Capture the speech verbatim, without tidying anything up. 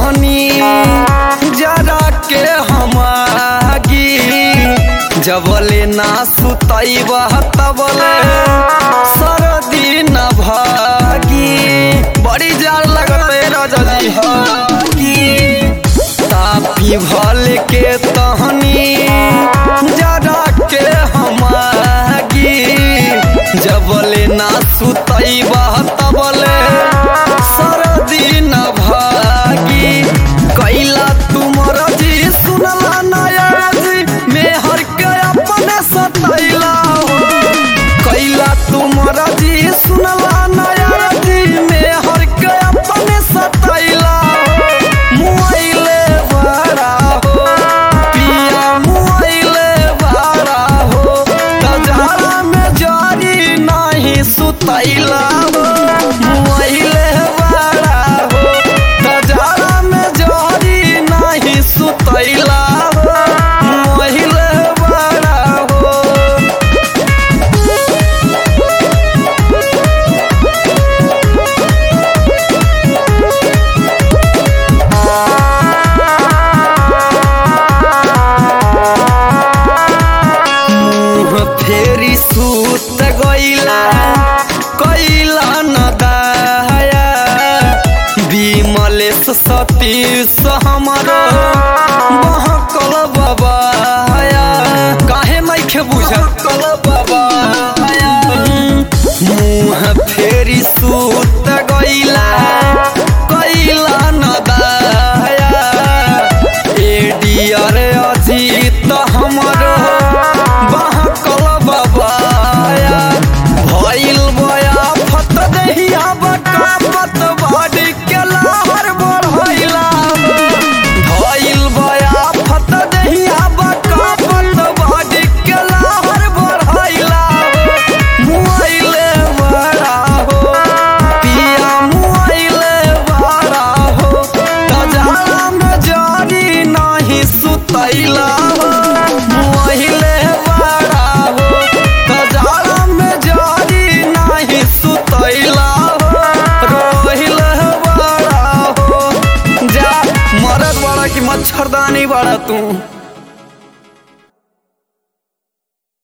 तहनी जरा के हमागी जबले ना सुतैब तबले सरदी न भागी बड़ी जार लगते राजा जी तापी भल के तहनी जरा के हमागी जबले ना सुतैब तबले सरदी न भागी कैला तुमर जी सुनला नया जी मेहर के अपने सतैला कैला तुमर जी सुनला नया जी मेहर के अपने सतैला मुआइले बड़ा हो पिया मुआइले बड़ा हो तजारा में जारी नहीं सुतैला हो मुआइले बड़ा हो तजारा में जारी नहीं सुतैला हो मुआइले बड़ा हो फेरी सूत गईला कैला न दया विमलेश सतीश हमरो बहकल बबाया काहे मैखे बुझकल बबाया मुँह फेरी सूत गईला कैला न दया एडियर अजीत हमरो बहकल बबाया भइल बया फत दहिया बका पत बाड़ी के लहर बढ़ैला भइल बया फत दहिया बका पत बाड़ी के लहर बढ़ैला मुआइले बड़ा हो पिया मुआइले बड़ा हो तजारा में जारी नहीं सुतैला हो मुआइले बड़ा हो तजारा में जारी नहीं सुतैला हो रोहिल बड़ा हो जा मरद बड़ा की मच्छरदानी बड़ा तू।